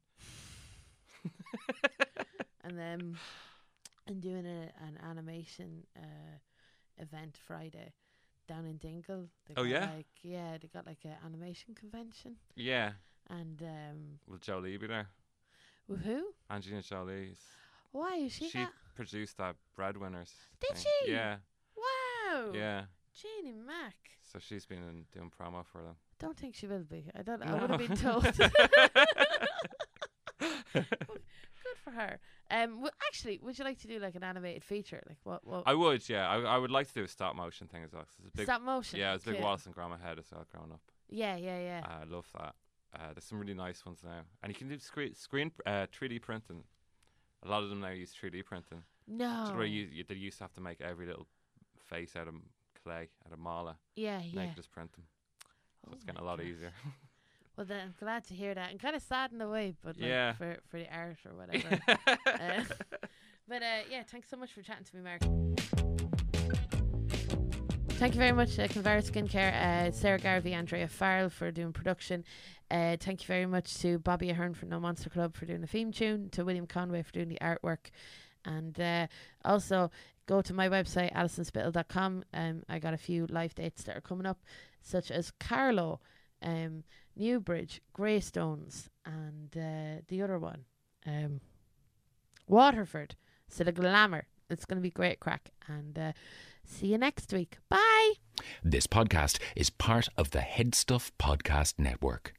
And then I'm doing a, an animation uh, event Friday down in Dingle. They Oh, got yeah? Like, yeah, they got like an animation convention. yeah. And um, Will Jolie be there? with who? Angelina Jolie's. Why is she? She that? produced that Breadwinners. Did thing. she? Yeah. Wow. Yeah. Janie Mac. So she's been in, doing promo for them. Don't think she will be. I don't. I No. would have been told. Good for her. Um, w- actually, would you like to do like an animated feature? Like what? What? I would, yeah. I, I would like to do a stop motion thing as well. 'Cause it's a big, Stop motion. yeah, it's a big Cool. Wallace and Gromit head as well growing up. Yeah, yeah, yeah. Uh, I love that. Uh, there's some really nice ones now. And you can do screen, screen uh, three D printing. A lot of them now use three D printing. no. So where you, you, they used to have to make every little face out of clay, out of mala. yeah, Now you yeah. can just print them. So Oh it's getting my a lot gosh. easier. Well, then I'm glad to hear that, and kind of sad in a way, but like Yeah. for for the art or whatever. uh, but uh, yeah, thanks so much for chatting to me, Mark. Thank you very much, uh, Convera Skincare, uh, Sarah Garvey, Andrea Farrell for doing production. Uh, thank you very much to Bobby Ahern from No Monster Club for doing the theme tune, to William Conway for doing the artwork, and uh, also go to my website alison spittle dot com. Um, I got a few live dates that are coming up, such as Carlow, um, Newbridge, Greystones, and uh, the other one, um, Waterford. So the glamour. It's going to be great crack. And uh, see you next week. Bye. This podcast is part of the Head Stuff Podcast Network.